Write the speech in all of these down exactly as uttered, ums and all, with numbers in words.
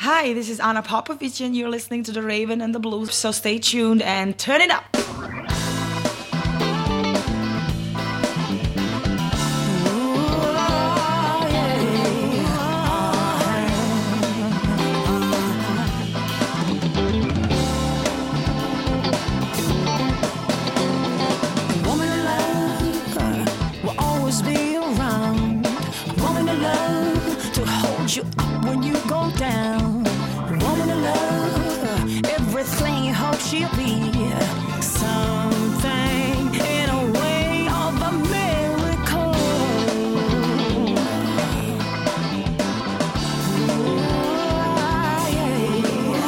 Hi, this is Anna Popovich, and you're listening to The Raven and the Blues. So stay tuned and turn it up. You up when you go down. Woman of love, everything you hope she'll be. Something in a way of a miracle. Oh, yeah.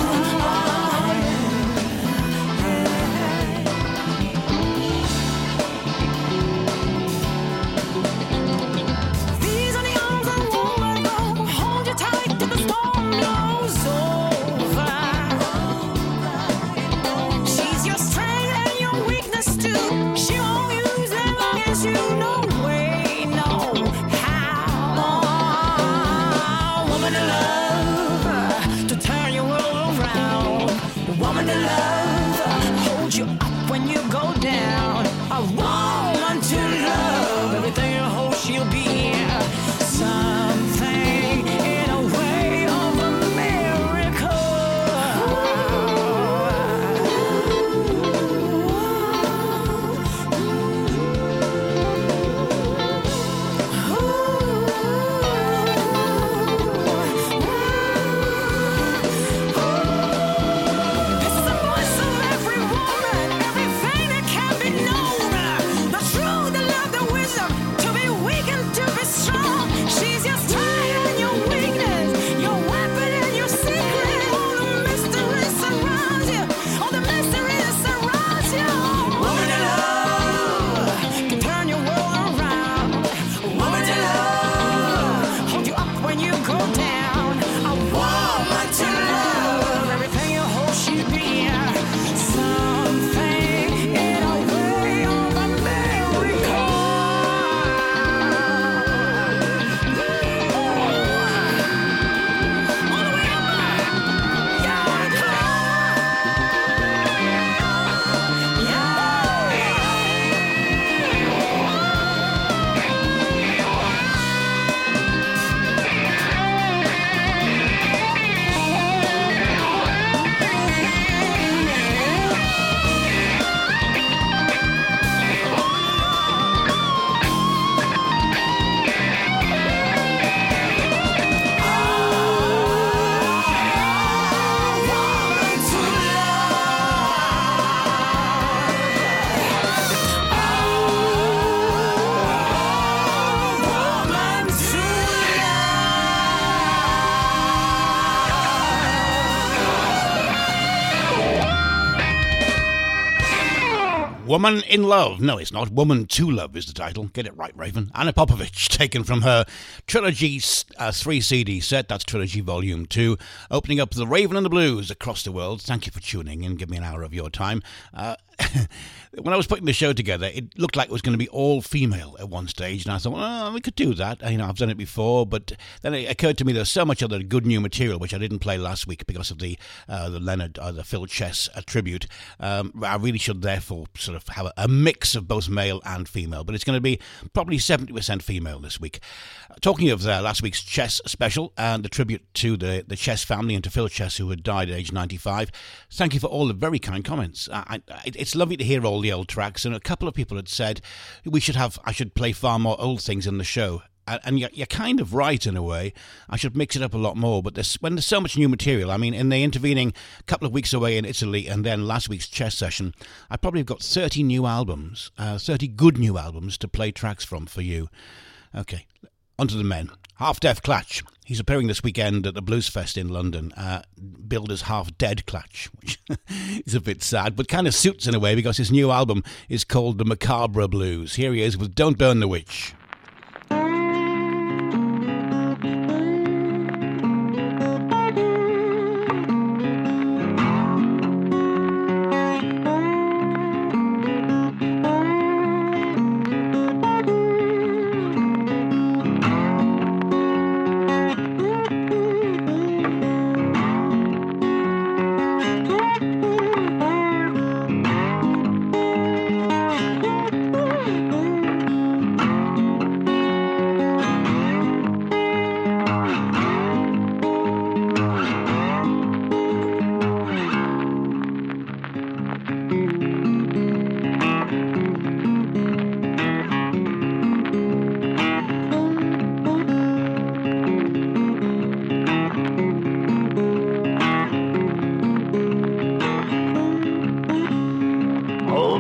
These are the arms of woman. Hold you tight till the storm blows over. She's your strength and your weakness too. She won't use as long as you know way, know how. Woman of love, to turn your world around. Woman of love, hold you up when you go down. A woman to love, everything you hope she'll be. Something in a way of a miracle. This is the voice of every woman, everything that can be known. The truth, the love, the wisdom, to be weak and to be strong. She's your strength and your weakness, your weapon and your secret. All the mystery surrounds you. All the mystery surrounds you. Woman of love, can turn your world around. Woman of love, hold you up when you go down. A woman to love, everything you hope she'd be. Something in a way of a miracle. All the way up, yeah, Woman in Love. No, it's not. Woman to Love is the title. Get it right, Raven. Anna Popovich, taken from her Trilogy uh, three C D set. That's Trilogy Volume two. Opening up The Raven and the Blues across the world. Thank you for tuning in. Give me an hour of your time. Uh, when I was putting the show together, it looked like it was going to be all female at one stage, and I thought, well, we could do that. You know, I've done it before, but then it occurred to me there's so much other good new material which I didn't play last week because of the uh, the Leonard, uh, the Phil Chess uh, tribute. Um, I really should therefore sort of have a, a mix of both male and female, but it's going to be probably seventy percent female this week. Uh, talking of uh, last week's Chess special and the tribute to the, the Chess family and to Phil Chess, who had died at age ninety-five, thank you for all the very kind comments. I, I, it's lovely to hear all the old tracks, and a couple of people had said we should have I should play far more old things in the show. And you're, you're kind of right in a way. I should mix it up a lot more. But there's, when there's so much new material, I mean, in the intervening couple of weeks away in Italy and then last week's chess session, I probably have got thirty new albums, uh, thirty good new albums to play tracks from for you. Okay, on to the men. Half Deaf Clatch. He's appearing this weekend at the Blues Fest in London, uh, billed as Half Dead Clatch, which is a bit sad, but kind of suits in a way because his new album is called The Macabre Blues. Here he is with Don't Burn the Witch.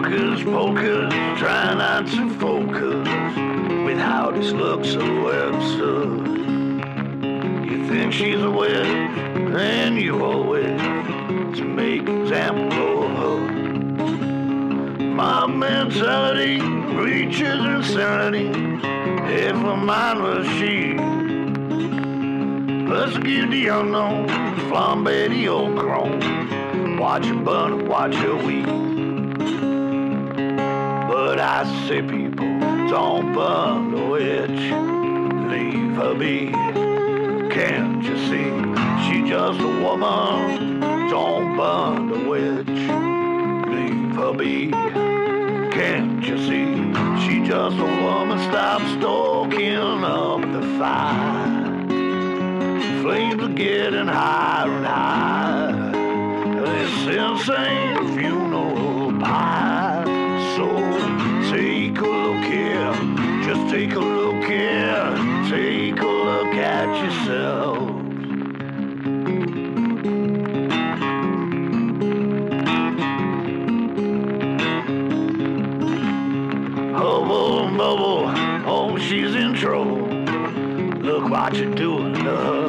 Hocus pocus, try not to focus with how this looks so absurd. You think she's a witch, and you always to make example of her. My mentality reaches insanity. If a mind was she, persecute the unknown, flambe the old crone. Watch her burn, watch her weep. But I say, people, don't burn the witch, leave her be. Can't you see? She's just a woman. Don't burn the witch, leave her be. Can't you see? She's just a woman. Stop stoking up the fire. Flames are getting higher and higher. This insane funeral pie. So take a look here, just take a look here, take a look at yourself. Hubble and bubble, oh she's in trouble. Look what you're doing to her.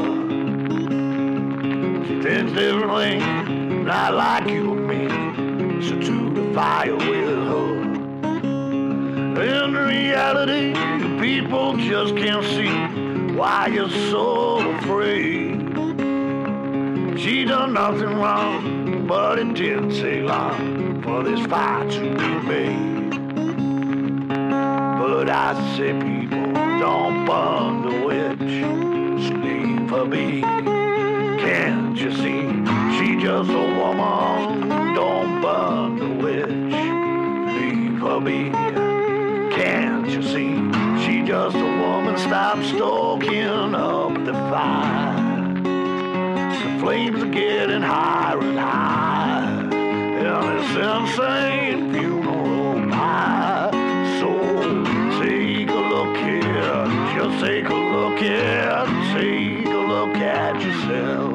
She thinks differently, not like you and me. So to the fire with her. In reality, people just can't see why you're so afraid. She done nothing wrong, but it didn't take long for this fire to be made. But I say, people, don't burn the witch, just leave her be. Can't you see? She just a woman. Don't burn the witch, leave her be. Can't you see? She just a woman. Stop stoking up the fire. The flames are getting higher and higher. And it's insane funeral pie. So take a look here. Just take a look here. Take a look at yourself.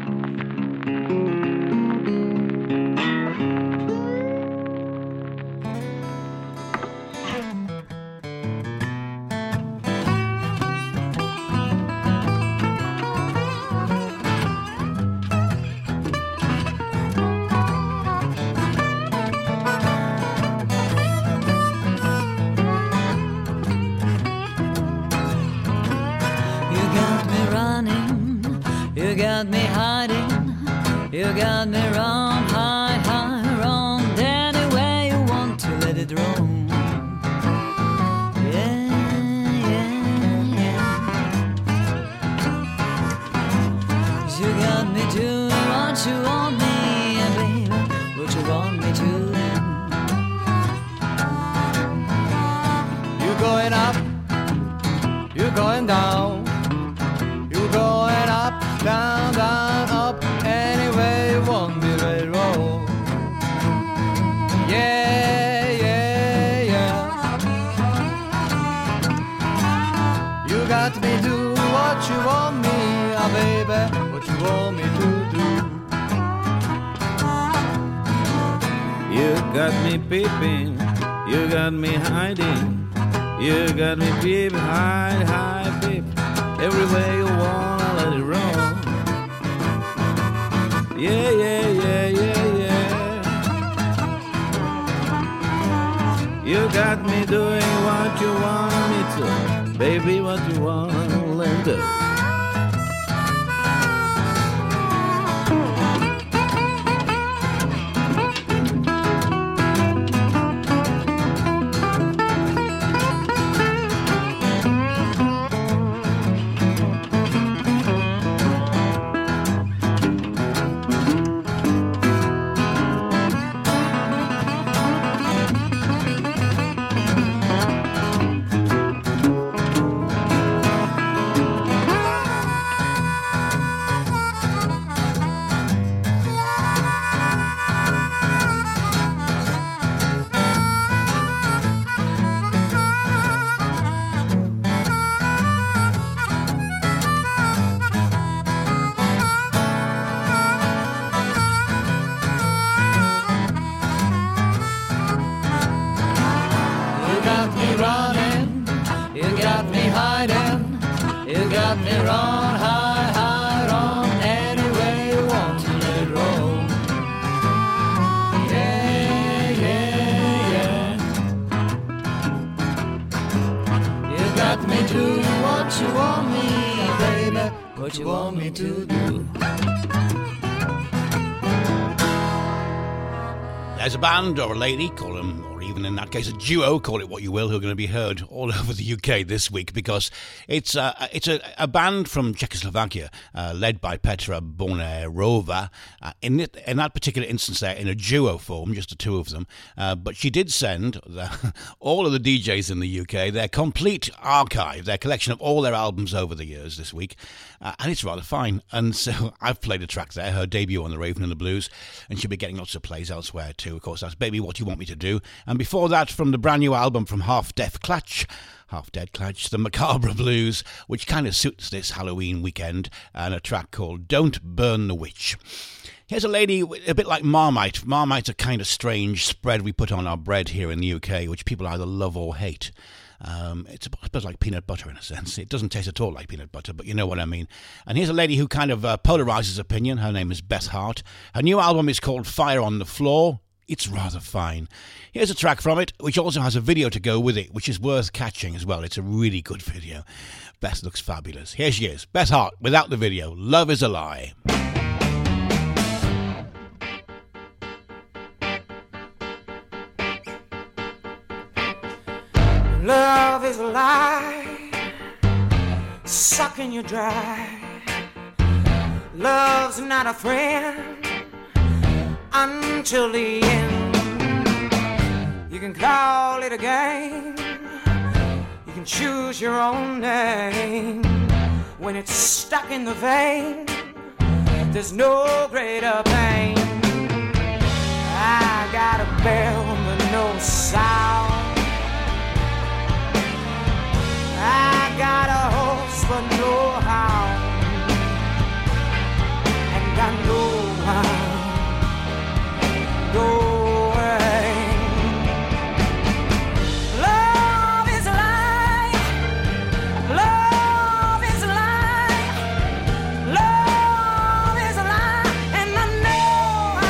You got me hiding, you got me wrong, high, high, wrong. Any way you want to let it roam. Yeah, yeah, yeah. You got me doing what you want me, and baby, what you want me to do. You going up, you going down. Going up, down, down, up, anyway you want me to roll. Yeah, yeah, yeah. You got me do what you want me, ah baby, what you want me to do. You got me peeping, you got me hiding, you got me peeping, hide, hide, peep. Every way you wanna let it roll. Yeah, yeah, yeah, yeah, yeah. You got me doing what you want me to. Baby, what you wanna let do. what you want me to do. There's a band or a lady, call them, or even in that case a duo, call it what you will, who are going to be heard all over the U K this week because it's uh, it's a, a band from Czechoslovakia uh, led by Petra Bonerova. Uh, in, it, in that particular instance there, in a duo form, just the two of them. Uh, but she did send the, all of the D Js in the U K their complete archive, their collection of all their albums over the years this week. Uh, and it's rather fine. And so I've played a track there, her debut on the Raven and the Blues, and she'll be getting lots of plays elsewhere too. Of course, that's Baby What You Want Me to Do. And before that, from the brand new album from Half Deaf Clutch, Half Dead Clutch, the Macabre Blues, which kind of suits this Halloween weekend, and a track called Don't Burn the Witch. Here's a lady a bit like Marmite. Marmite's a kind of strange spread we put on our bread here in the U K, which people either love or hate. Um, it's a bit like peanut butter in a sense. It doesn't taste at all like peanut butter, but you know what I mean. And here's a lady who kind of uh, polarizes opinion. Her name is Beth Hart. Her new album is called Fire on the Floor. It's rather fine. Here's a track from it, which also has a video to go with it, which is worth catching as well. It's a really good video. Beth looks fabulous. Here she is, Beth Hart, without the video. Love is a Lie. Love is a lie, sucking you dry. Love's not a friend until the end. You can call it a game, you can choose your own name. When it's stuck in the vein, there's no greater pain. I got a bell but no sound, I got a horse but no hound, and I know I'm going. Love is a lie, love is a lie, love is a lie, and I know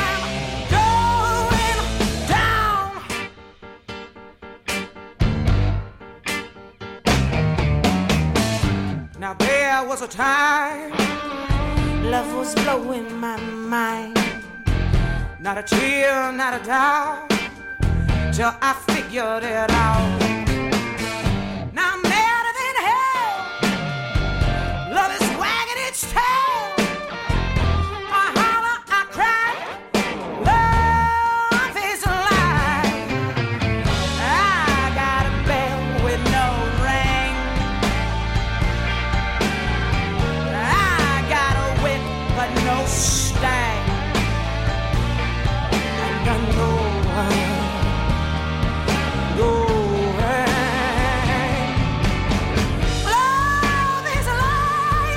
I'm going down. Now there was a time love was blowing my mind. Not a tear, not a doubt, till I figured it out. Now I'm madder than hell, love is wagging its tail. I holler, I cry, love is a lie. I got a bell with no ring, I got a whip but no stang. I know I'm going. Love is a lie,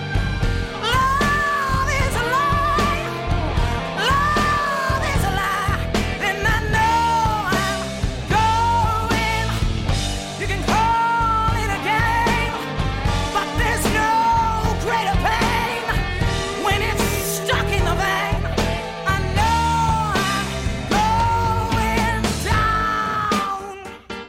love is a lie, love is a lie, and I know I'm going. You can call it a game, but there's no greater pain when it's stuck in the vein. I know I'm going down.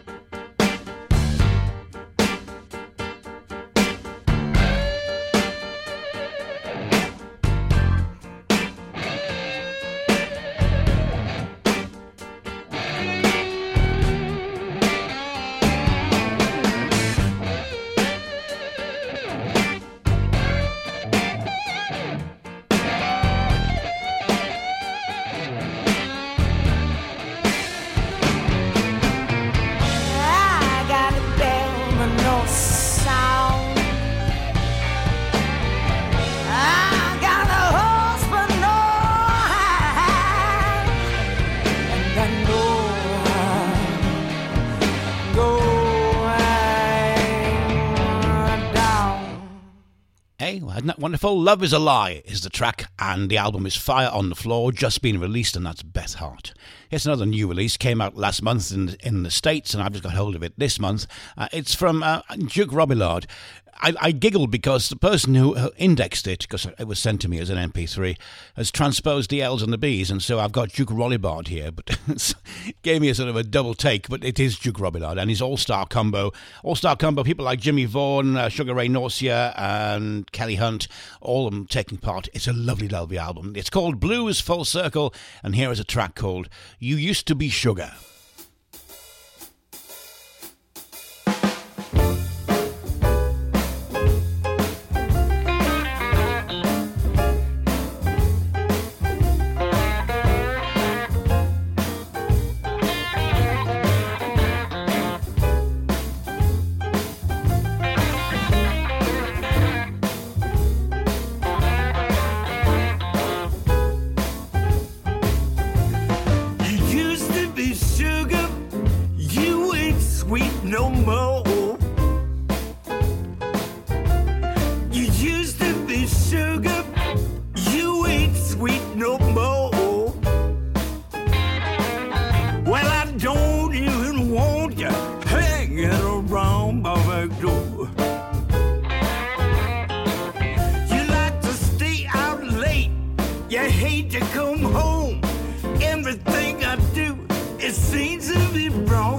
I got a bell but no sound, I got a horse but no hound, and I know I'm going down. Hey, well, isn't that wonderful? Love is a Lie is the track, and the album is Fire on the Floor, just been released, and that's Beth Hart. Here's another new release, came out last month in, in the States, and I've just got hold of it this month. Uh, it's from uh, Duke Robillard. I, I giggled because the person who indexed it, because it was sent to me as an M P three, has transposed the L's and the B's, and so I've got Duke Rollibard here, but it gave me a sort of a double take, but it is Duke Rollibard and his all-star combo. All-star combo, people like Jimmy Vaughan, uh, Sugar Ray Norcia, and Kelly Hunt, all of them taking part. It's a lovely, lovely album. It's called Blues Full Circle, and here is a track called You Used to Be Sugar. No more. You used to be sugar, you ain't sweet no more. Well, I don't even want you hanging around my back door. You like to stay out late, you hate to come home. Everything I do, it seems to be wrong.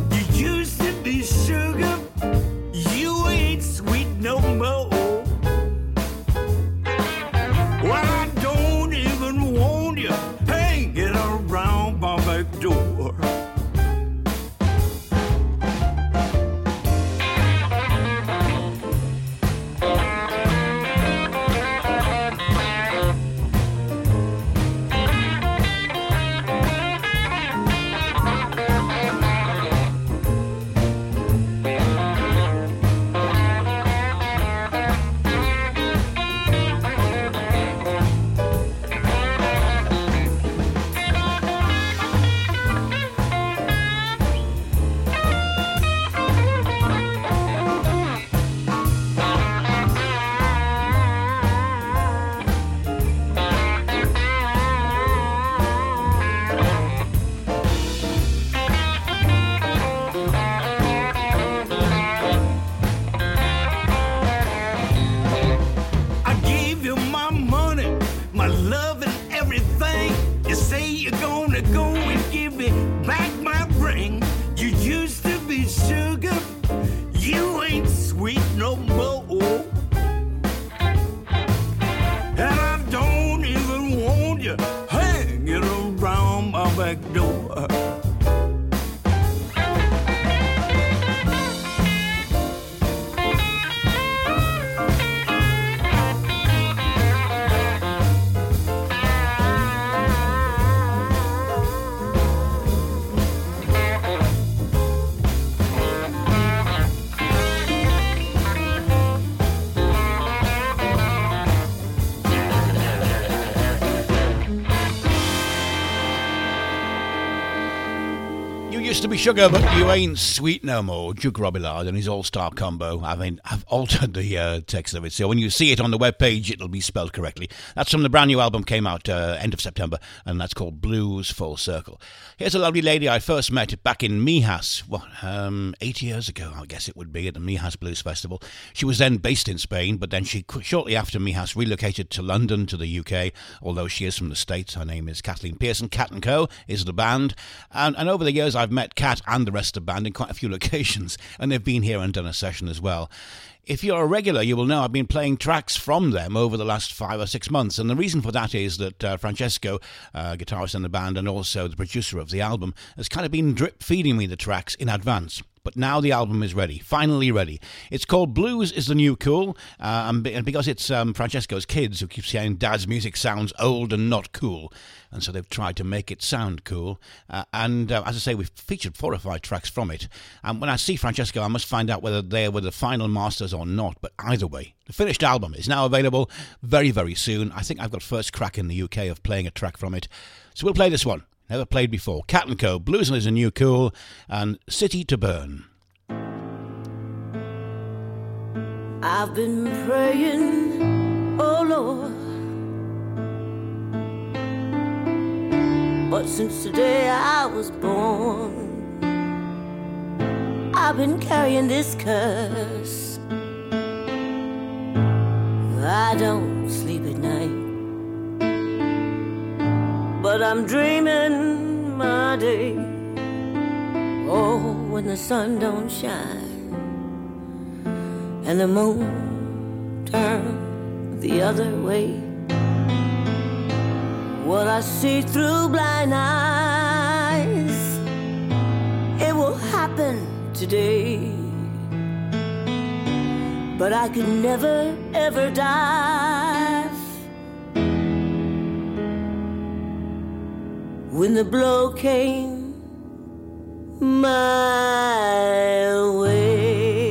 Sugar, you ain't sweet no more. Well, I don't even want you hanging around my back door. To be sugar, but you ain't sweet no more. Duke Robillard and his all-star combo. I mean, I've altered the uh, text of it, so when you see it on the webpage, it'll be spelled correctly. That's from the brand new album, came out uh, end of September, and that's called Blues Full Circle. Here's a lovely lady I first met back in Mijas, what, um, eight years ago, I guess it would be, at the Mijas Blues Festival. She was then based in Spain, but then she, shortly after Mijas, relocated to London, to the U K, although she is from the States. Her name is Kathleen Pearson. Cat and Co. is the band, and, and over the years, I've met Cat and the rest of the band in quite a few locations, and they've been here and done a session as well. If you're a regular, you will know I've been playing tracks from them over the last five or six months, and the reason for that is that uh, Francesco, uh, guitarist in the band and also the producer of the album, has kind of been drip-feeding me the tracks in advance. But now the album is ready, finally ready. It's called Blues is the New Cool, uh, and because it's um, Francesco's kids who keep saying Dad's music sounds old and not cool, and so they've tried to make it sound cool. Uh, and uh, as I say, we've featured four or five tracks from it. And when I see Francesco, I must find out whether they were the final masters or not. But either way, the finished album is now available very, very soon. I think I've got first crack in the U K of playing a track from it. So we'll play this one. Never played before. Cat and Co. Blues is a New Cool, and City to Burn. I've been praying, oh Lord, but since the day I was born, I've been carrying this curse. I don't sleep at night, but I'm dreaming my day. Oh, when the sun don't shine and the moon turn the other way, what I see through blind eyes, it will happen today. But I could never, ever dive when the blow came my way.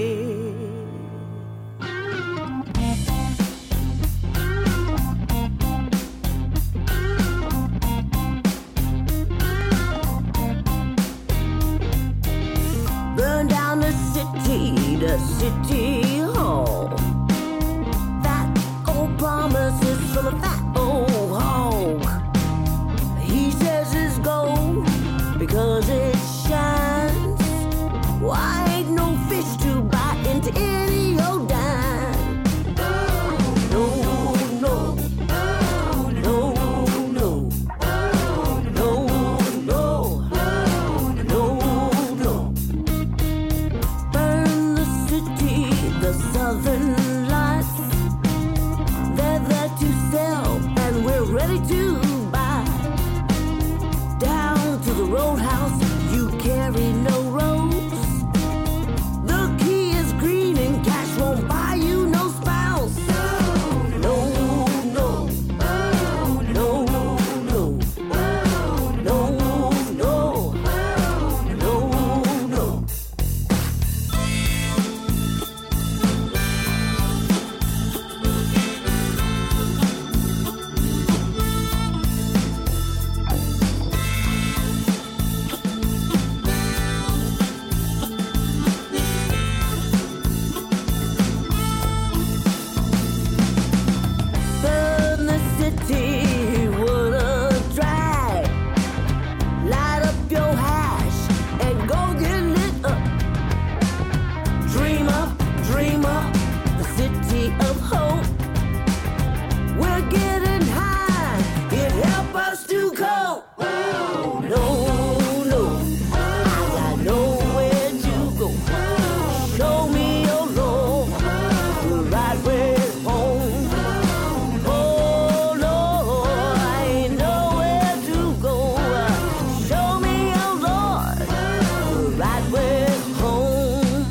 Burn down the city, the city hall. That old promise is from a fat old hog. He says it's gold because it shines. Why ain't no fish to bite into any old dime? No, no, no, no, no, no, no, no. Burn the city, the southern lights. They're there to sell and we're ready to buy. Down to the roadhouse, you carry no rose. The key is green and cash won't buy you no spouse. No, no, no, no, no, no, no, no. Burn the city, what a drag. Light up your hash and go get lit up. Dream up, dream up, the city of hope. We're getting high, it help us to cope. No, no, I got nowhere to go. Show me your road, the right way home. Oh Lord, I ain't nowhere to go. Show me your Lord, the right way home.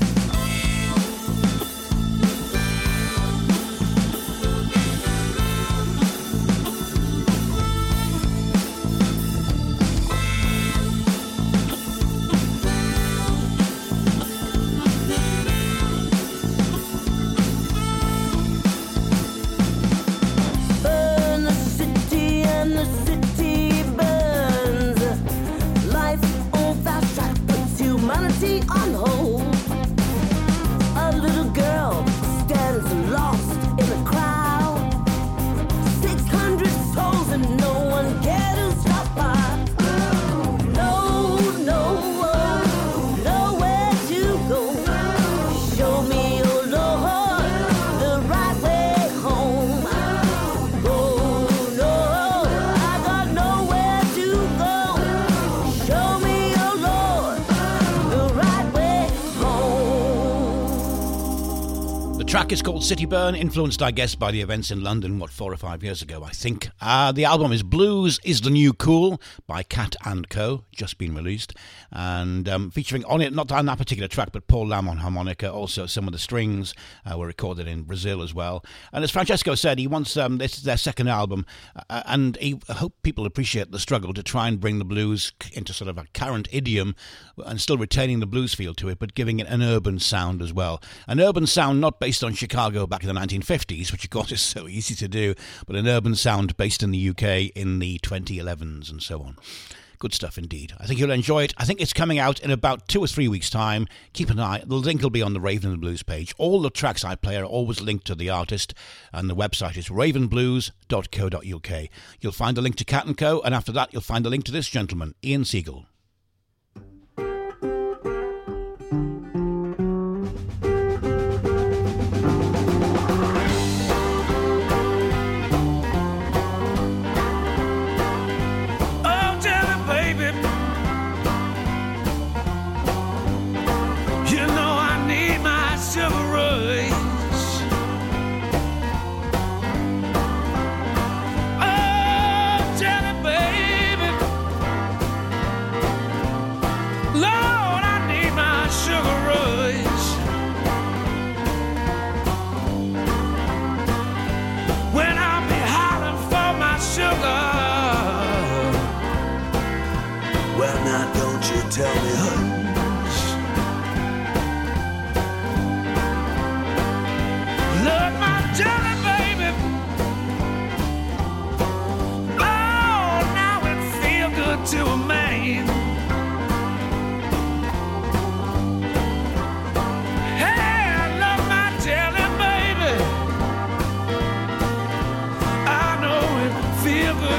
Burn the city and the city burns. Life on fast track puts humanity on hold. A little girl stands lost in the crowd. Six hundred souls and no one cares to stop by. No, no, nowhere to go. Show me your Lord, the right way home. Oh no, I got nowhere to go. Show me your Lord, the right way home. The track is called City Burn, influenced, I guess, by the events in London, what, four or five years ago, I think. Uh, the album is Blues is the New Cool by Cat and Co, just been released. And um, featuring on it, not on that particular track, but Paul Lamb on harmonica. Also, some of the strings uh, were recorded in Brazil as well. And as Francesco said, he wants, um, this is their second album, uh, and he hope people appreciate the struggle to try and bring the blues into sort of a current idiom and still retaining the blues feel to it, but giving it an urban sound as well. An urban sound not based on Chicago back in the nineteen fifties, which of course is so easy to do, but an urban sound based in the U K in the twenty elevens and so on. Good stuff indeed. I think you'll enjoy it. I think it's coming out in about two or three weeks' time. Keep an eye. The link will be on the Raven and the Blues page. All the tracks I play are always linked to the artist, and the website is raven blues dot co dot uk. You'll find a link to Cat and Co, and after that you'll find a link to this gentleman, Ian Siegel.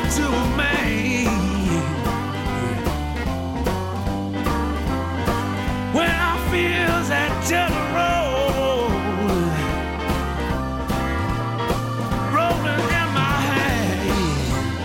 to a man. When I feel that gentle roll rolling in my hand.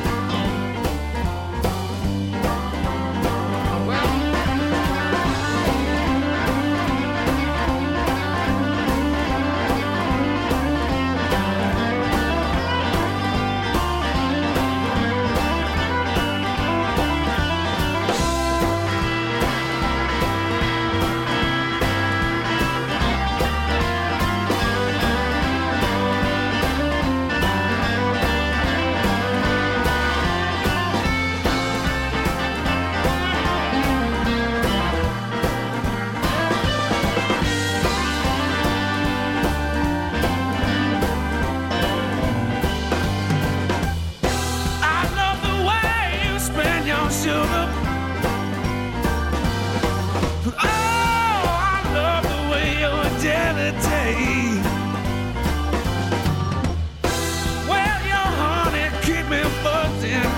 Sugar. Oh, I love the way you're delicate. Well, your honey keep me buzzing.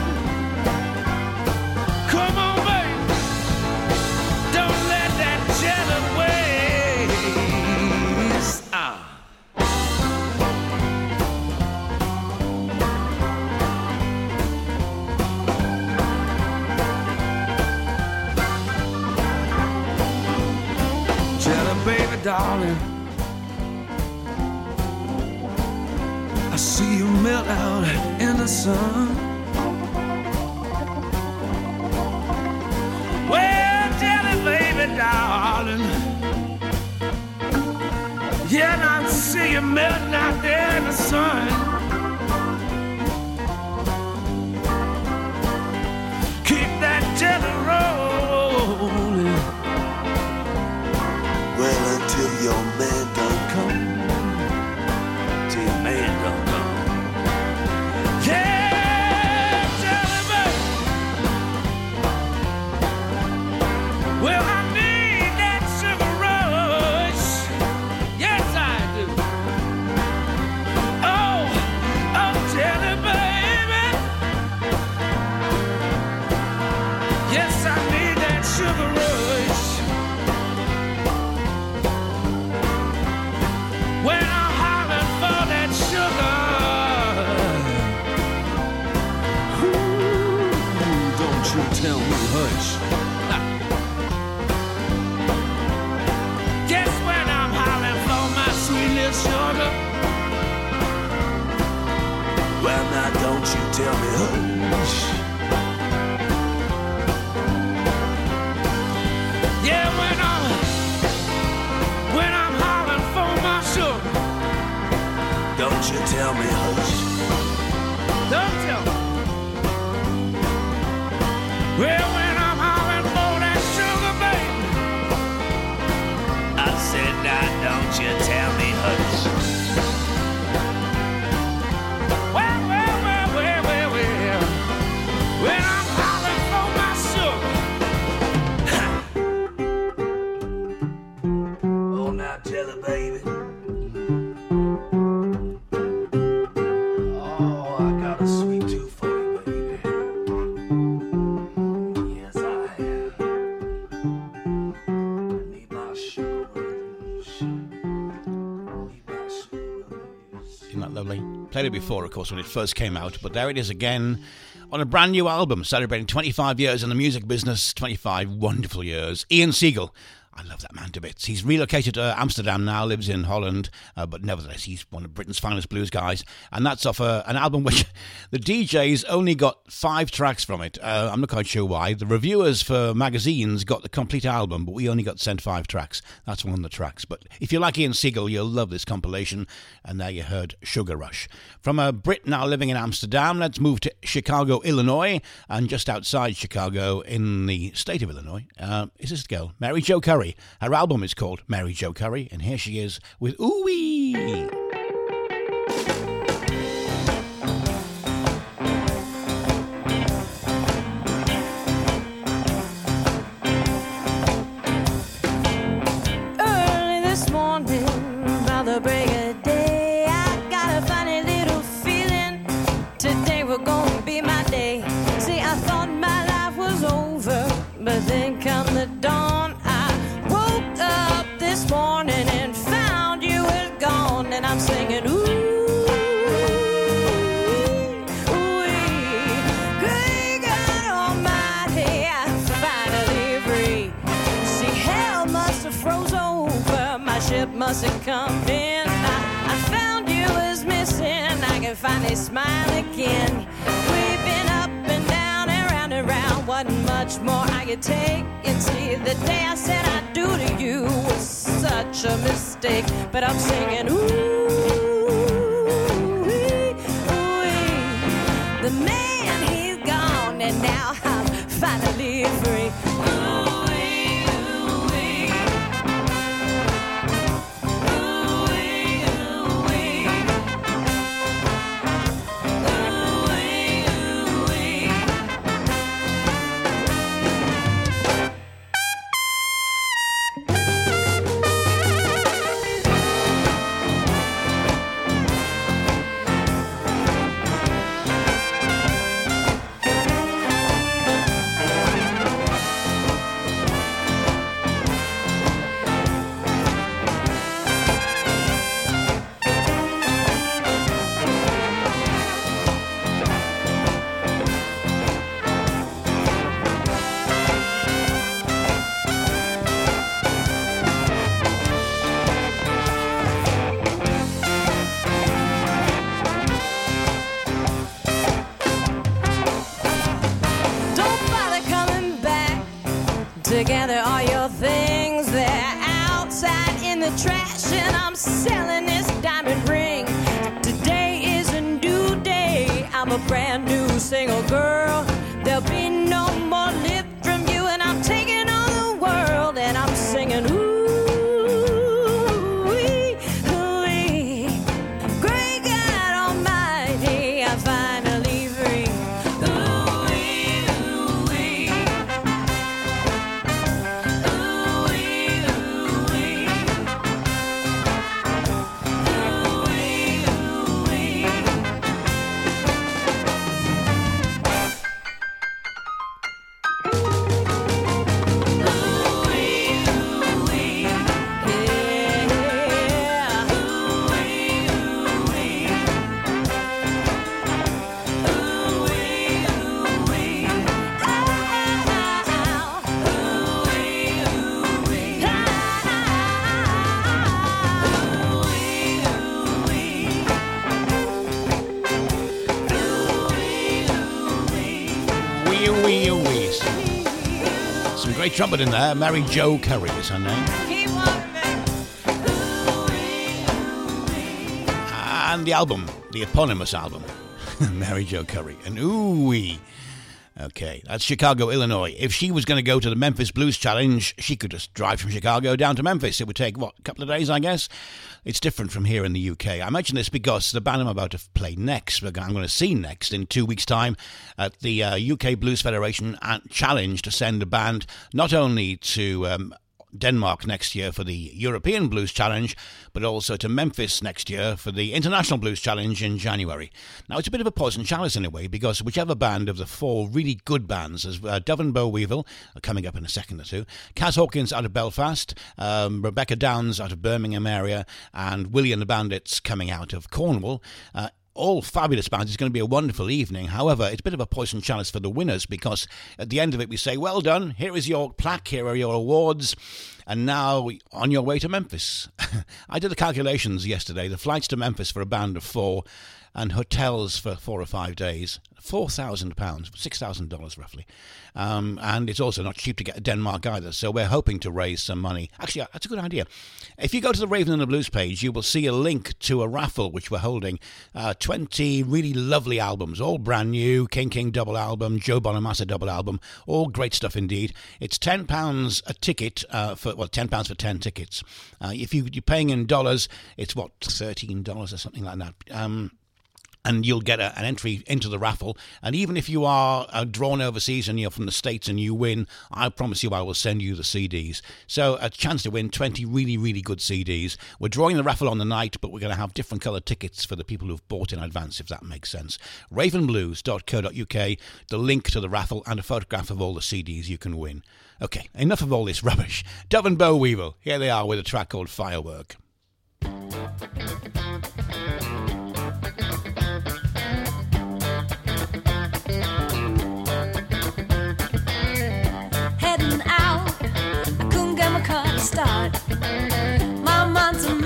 Come on, baby, don't let that jelly waste. Ah. Baby, darling, I see you melt out in the sun. Well, tell me, baby, darling, yeah, I see you melting out there in the sun. Keep that jelly rolling. Well, until your man done come, till your man done come. Yeah, tell me, baby. Well, I need that sugar rush. Yes, I do. Oh, oh, tell me, baby. Yes, I need that sugar rush. When I'm hollering for that sugar, ooh, don't you tell me hush. Guess when I'm hollering for my sweet little sugar. Well, now don't you tell me hush. Yeah, when I'm when I'm hollering for my sugar. Don't you tell me hush. Don't tell me. Well, when I'm hollering for that sugar, baby, I said, now don't you tell me hush. well, well, well, well, well, well. When I'm hollering for my sugar. Oh, now tell it, baby. Oh, I got a sweet tooth for you, baby. Yes, I have. I need my sugar rush. Need my sugar rush. Isn't that lovely? Played it before, of course, when it first came out, but there it is again on a brand new album celebrating twenty-five years in the music business, twenty-five wonderful years. Ian Siegel. I love that man to bits. He's relocated to Amsterdam now, lives in Holland, uh, but nevertheless, he's one of Britain's finest blues guys. And that's off a, an album which the D Js only got five tracks from it. Uh, I'm not quite sure why. The reviewers for magazines got the complete album, but we only got sent five tracks. That's one of the tracks. But if you like Ian Siegel, you'll love this compilation. And there you heard Sugar Rush. From a Brit now living in Amsterdam, let's move to Chicago, Illinois. And just outside Chicago, in the state of Illinois, uh, is this girl, Mary Jo Curry. Her album is called Mary Jo Curry, and here she is with Ooh-Wee. Early this morning, by the break of day, I got a funny little feeling. Today we're gonna be my day. mustn't come in. I, I found you was missing. I can finally smile again. We've been up and down and round and round. Wasn't much more I could take. And see, the day I said I do to you was such a mistake. But I'm singing, ooh, ooh, ooh. The man, he's gone, and now I'm finally free. Ooh. Gather all your things, they're outside in the trash, and I'm selling this diamond ring. Today is a new day. I'm a brand new single girl. There'll be no more lip from you, and I'm taking on the world, and I'm singing ooh, wee, wee. Great God Almighty, I'm finally free. Great trumpet in there. Mary Jo Curry is her name. And the album, the eponymous album, Mary Jo Curry. And ooh-wee. Okay, that's Chicago, Illinois. If she was going to go to the Memphis Blues Challenge, she could just drive from Chicago down to Memphis. It would take, what, a couple of days, I guess? It's different from here in the U K. I mention this because the band I'm about to play next, I'm going to see next in two weeks' time at the uh, U K Blues Federation Challenge to send a band not only to um, Denmark next year for the European Blues Challenge, but also to Memphis next year for the International Blues Challenge in January. Now, it's a bit of a poison chalice in a way, because whichever band of the four really good bands, as uh, Dove and Bo Weevil, uh, coming up in a second or two, Kaz Hawkins out of Belfast, um, Rebecca Downs out of Birmingham area, and Willie and the Bandits coming out of Cornwall, uh, all fabulous bands. It's going to be a wonderful evening. However, it's a bit of a poison chalice for the winners, because at the end of it we say, well done, here is your plaque, here are your awards, and now on your way to Memphis. I did the calculations yesterday. The flights to Memphis for a band of four and hotels for four or five days, four thousand pounds, six thousand dollars roughly. Um, and it's also not cheap to get to Denmark either, so we're hoping to raise some money. Actually, that's a good idea. If you go to the Raven and the Blues page, you will see a link to a raffle which we're holding. Uh, twenty really lovely albums, all brand new, King King double album, Joe Bonamassa double album, all great stuff indeed. It's ten pounds a ticket, uh, for well, ten pounds for ten tickets. Uh, if you, you're paying in dollars, it's what, thirteen dollars or something like that. Um, and you'll get a, an entry into the raffle. And even if you are uh, drawn overseas and you're from the States and you win, I promise you I will send you the C Ds. So a chance to win twenty really, really good C Ds. We're drawing the raffle on the night, but we're going to have different coloured tickets for the people who've bought in advance, if that makes sense. raven blues dot co dot uk, the link to the raffle and a photograph of all the C Ds you can win. Okay, enough of all this rubbish. Dove and Bo Weevil, here they are with a track called Firework. Heading out, I couldn't get my car to start. My mind's a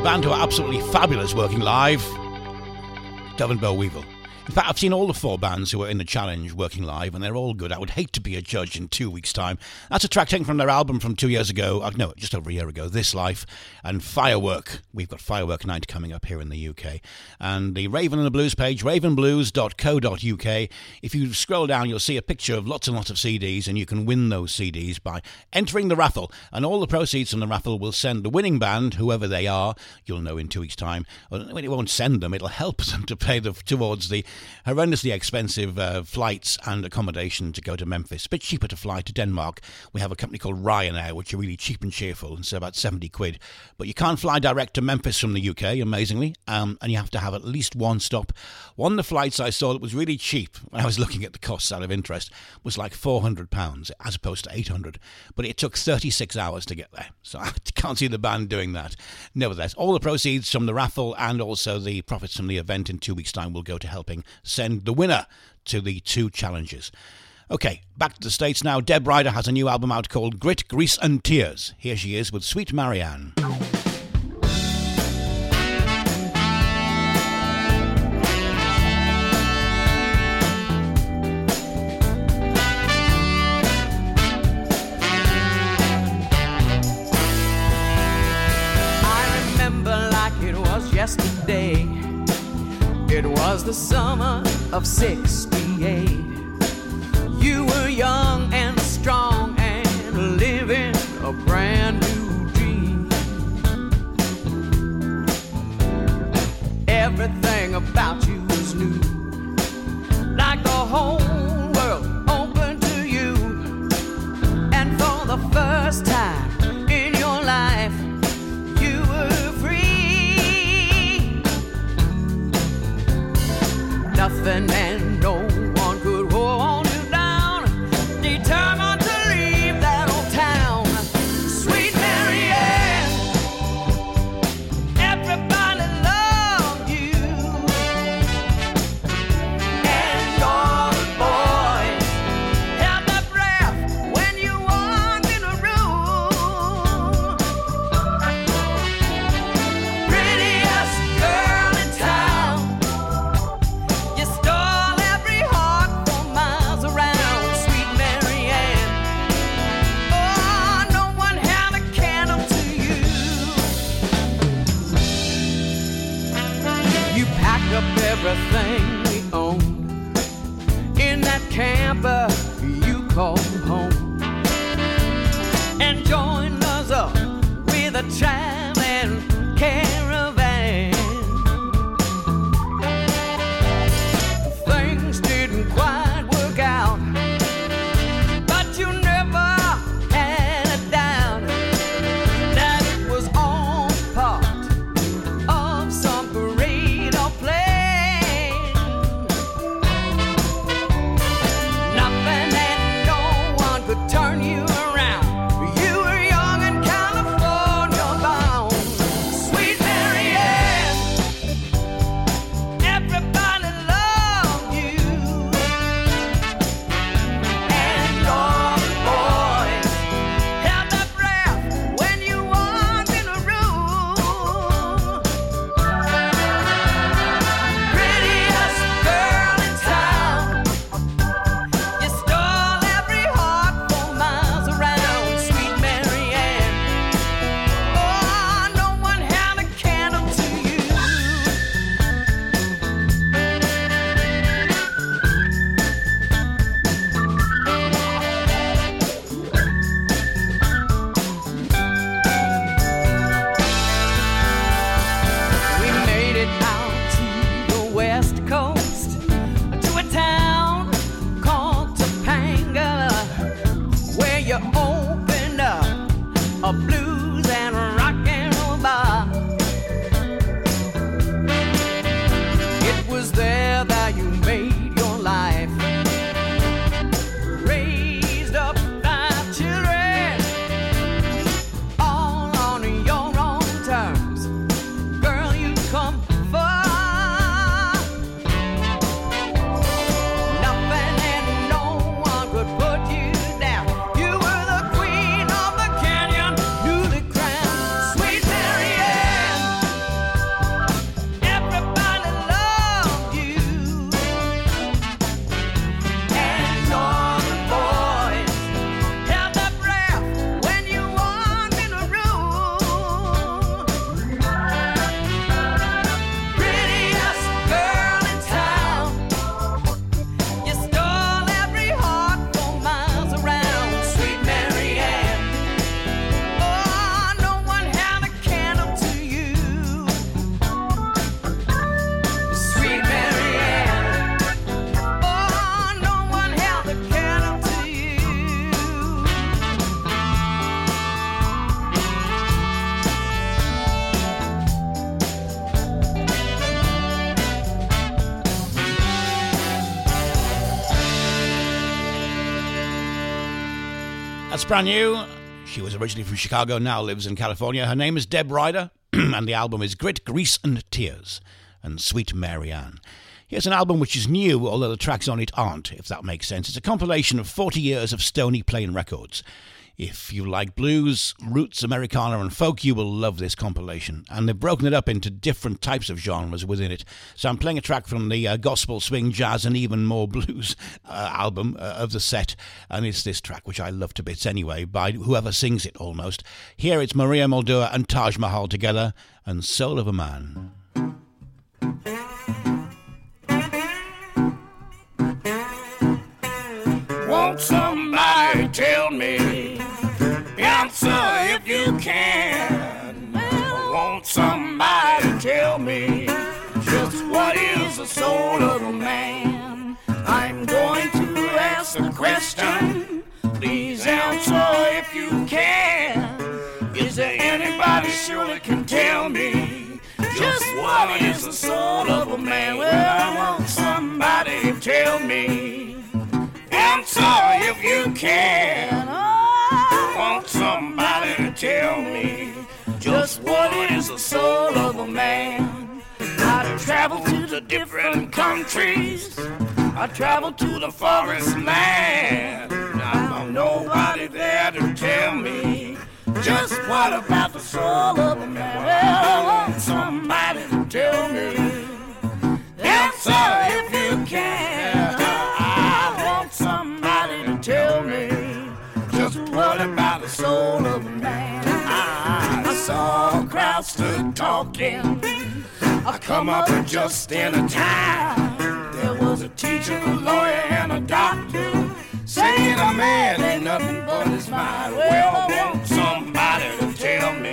band who are absolutely fabulous working live, Dove and Bow Weevil. In fact, I've seen all the four bands who are in the challenge working live, and they're all good. I would hate to be a judge in two weeks' time. That's a track taken from their album from two years ago. Uh, no, just over a year ago, This Life, and Firework. We've got Firework Night coming up here in the U K. And the Raven and the Blues page, raven blues dot co dot U K. If you scroll down, you'll see a picture of lots and lots of C Ds, and you can win those C Ds by entering the raffle. And all the proceeds from the raffle will send the winning band, whoever they are, you'll know in two weeks' time. Well, it won't send them, it'll help them to pay the, towards the horrendously expensive uh, flights and accommodation to go to Memphis. A bit cheaper to fly to Denmark. We have a company called Ryanair, which are really cheap and cheerful, and so about seventy quid. But you can't fly direct to Memphis from the U K, amazingly, um, and you have to have at least one stop. One of the flights I saw that was really cheap, when I was looking at the costs out of interest, was like four hundred pounds as opposed to eight hundred. But it took thirty-six hours to get there, so I can't see the band doing that. Nevertheless, all the proceeds from the raffle and also the profits from the event in two weeks' time will go to helping send the winner to the two challenges. Okay, back to the States now. Deb Ryder has a new album out called Grit, Grease and Tears. Here she is with Sweet Marianne. I remember like it was yesterday. It was the summer of sixty-eight. You were young and strong and living a brand new dream. Everything about you was new, like the whole world open to you. And for the first time in your life, you were free. Nothing and no one could hold That's brand new. She was originally from Chicago, now lives in California. Her name is Deb Ryder, and the album is Grit, Grease and Tears, and Sweet Mary Ann. Here's an album which is new, although the tracks on it aren't, if that makes sense. It's a compilation of forty years of Stony Plain records. If you like blues, roots, Americana and folk, you will love this compilation. And they've broken it up into different types of genres within it. So I'm playing a track from the uh, gospel, swing, jazz and even more blues uh, album uh, of the set. And it's this track, which I love to bits anyway, by whoever sings it almost. Here it's Maria Muldaur and Taj Mahal together, and Soul of a Man. Won't somebody tell me the answer if you can? Won't somebody tell me just what is the soul of a man? I'm going to ask a question. Please answer if you can. Is there anybody sure that can tell me just what is the soul of a man? Well, I want somebody to tell me. Answer if you can. I want somebody to tell me just what is the soul of a man. I travel to the different countries. I travel to the forest land. I found nobody there to tell me just what about the soul of a man. Well, I want somebody to tell me. Answer if you can. Somebody to tell me just what about the soul of a man. I saw a crowd stood talking. I come up just in a time. There was a teacher, a lawyer, and a doctor saying a man ain't nothing but his mind. Well, I want somebody to tell me.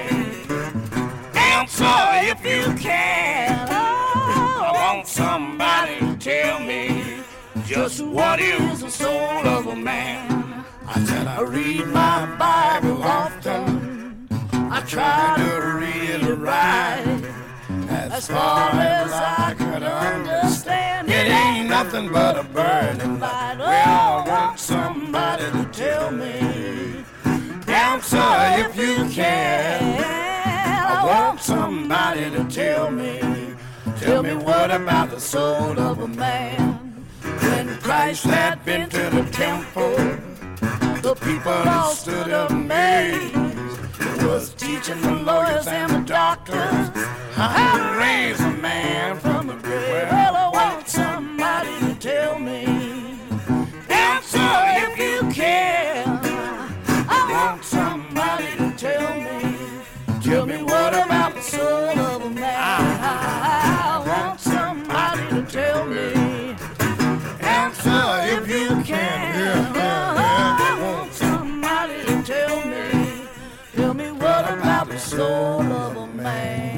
Answer if you can. I want somebody to tell me just what is the soul of a man. I said I read my Bible often. I try to read it right. As far as I could understand, it ain't nothing but a burning light. Well, I want somebody to tell me. Answer if you can. I want somebody to tell me. Tell me what about the soul of a man. When Christ had been to the temple, the people all stood amazed. He was teaching the lawyers and the doctors how to raise a man from the grave. Well, I want somebody to tell me. Answer if you can. I want somebody to tell me. Tell me what about the soul of a man. I want somebody to tell me. Answer if you can. Yeah, yeah, yeah. I want somebody to tell me. Tell me what about the soul of a man.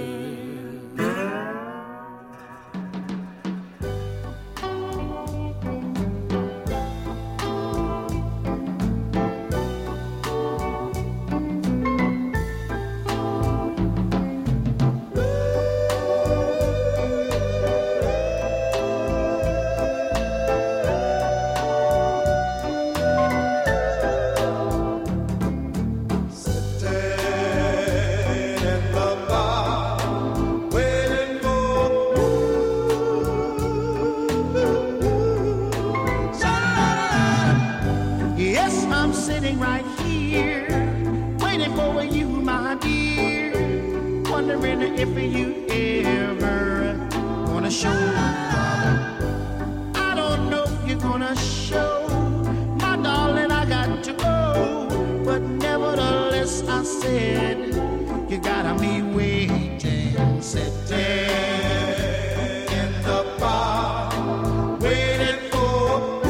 If you ever wanna show love, I don't know if you're gonna show, my darling, I got to go. But nevertheless, I said, you gotta be waiting, sitting in the bar, waiting for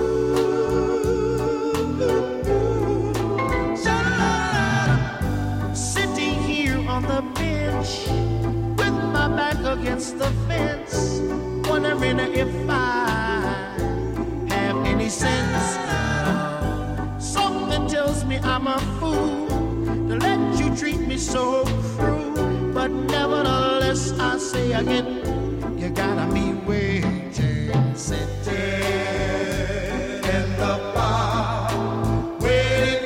so, sitting here on the bench with my back against the fence, wondering if I have any sense. Something tells me I'm a fool to let you treat me so cruel, but nevertheless I say again, you gotta be waiting, sitting in the bar, waiting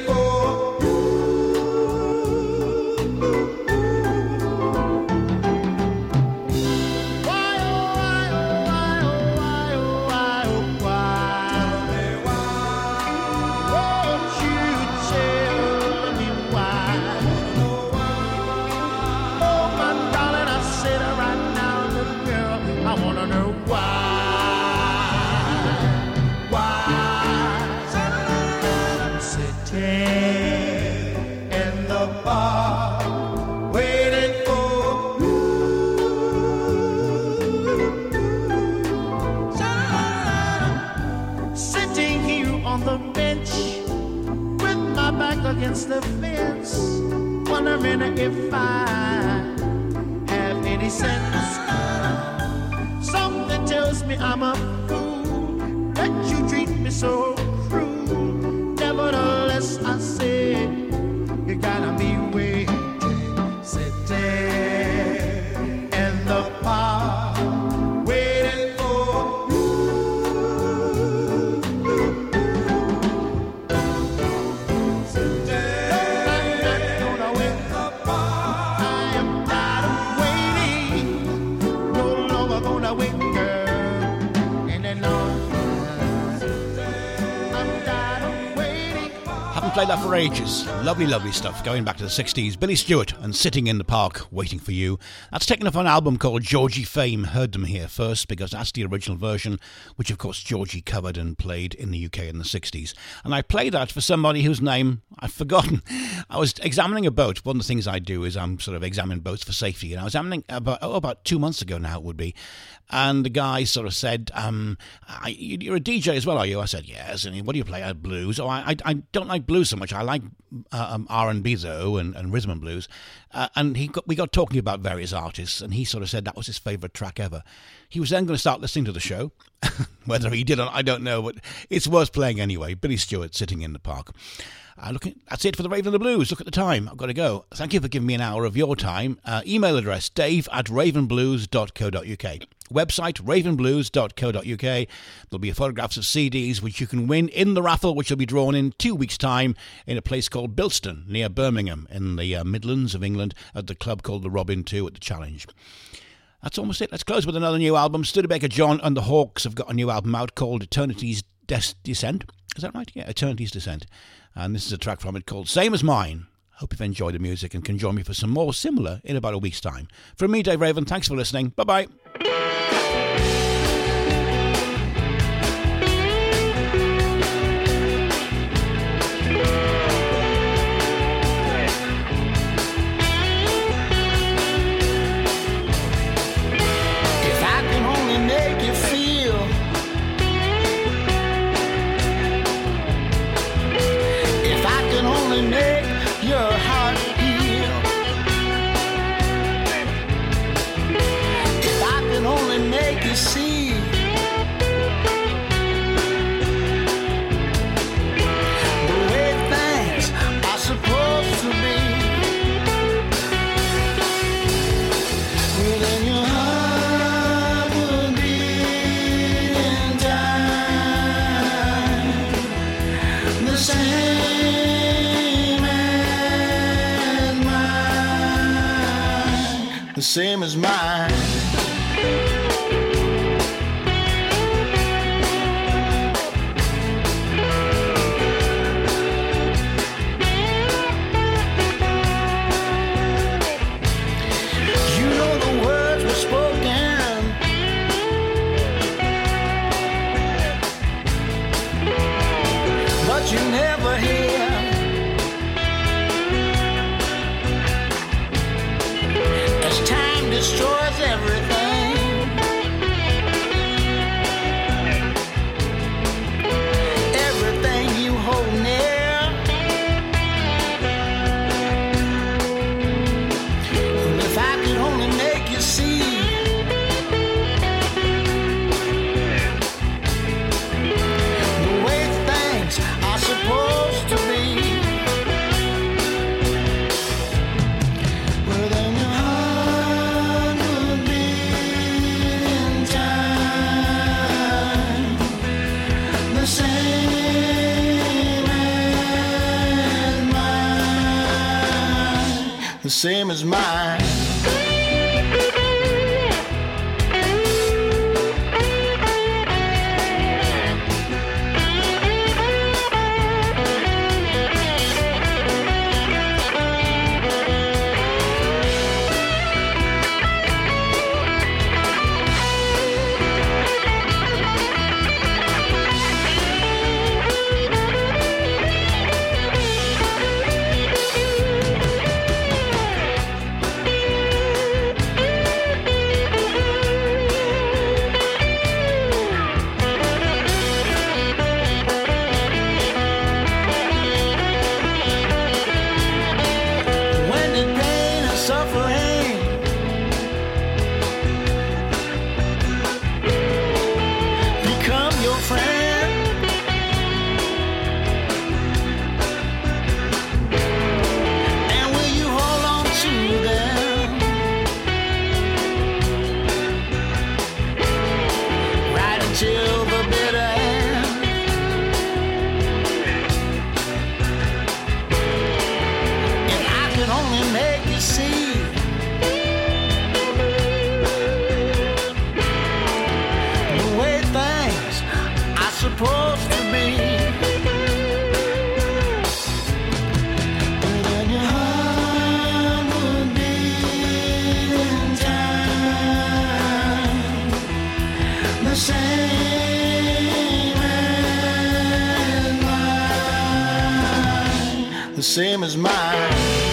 on the bench with my back against the fence, wondering if I have any sense. Something tells me I'm a fool that you treat me so cruel. Nevertheless, I said you gotta be waiting, sitting in the park, waiting for you. Sitting in the park, I am tired of waiting. No longer gonna wait, girl, any longer. I'm tired of waiting. Haven't played that for ages. Lovely, lovely stuff. Going back to the sixties. Billy Stewart and Sitting in the Park, Waiting for You. That's taken off an album called Georgie Fame. Heard them here first because that's the original version, which of course Georgie covered and played in the U K in the sixties. And I played that for somebody whose name I've forgotten. I was examining a boat. One of the things I do is I'm sort of examining boats for safety. And I was examining about, oh, about two months ago now it would be. And the guy sort of said, um, I, you're a D J as well, are you? I said, yes. And he, what do you play? I blues. Oh, I, I, I don't like blues so much. I like uh, um, R and B though, and, and rhythm and blues. Uh, and he got, we got talking about various artists, and he sort of said that was his favourite track ever. He was then going to start listening to the show. Whether he did or not, I don't know, but it's worth playing anyway. Billy Stewart, Sitting in the Park. Uh, look, that's it for the Raven and the Blues. Look at the time. I've got to go. Thank you for giving me an hour of your time. Uh, email address, dave at ravenblues dot co dot uk. Website, ravenblues dot co dot uk. There'll be photographs of C Ds which you can win in the raffle, which will be drawn in two weeks' time in a place called Bilston, near Birmingham, in the uh, Midlands of England, at the club called the Robin two at the Challenge. That's almost it. Let's close with another new album. Studebaker John and the Hawks have got a new album out called Eternity's Des- Descent. Is that right? Yeah, Eternity's Descent. And this is a track from it called Same As Mine. Hope you've enjoyed the music and can join me for some more similar in about a week's time. From me, Dave Raven, thanks for listening. Bye-bye. If I can only make you feel, if I can only make your heart heal, if I can only make you see the way things are supposed to be, well then your heart would beat in time the same as mine, the same as mine. You know the words were spoken, but you never hear. As time destroys everything, everything you hold near, and if I could only make you see the way things are supposed to be, well then your heart would beat in time the same as mine, the same as mine. be. But then your heart would beat in time, the same as mine, the same as mine.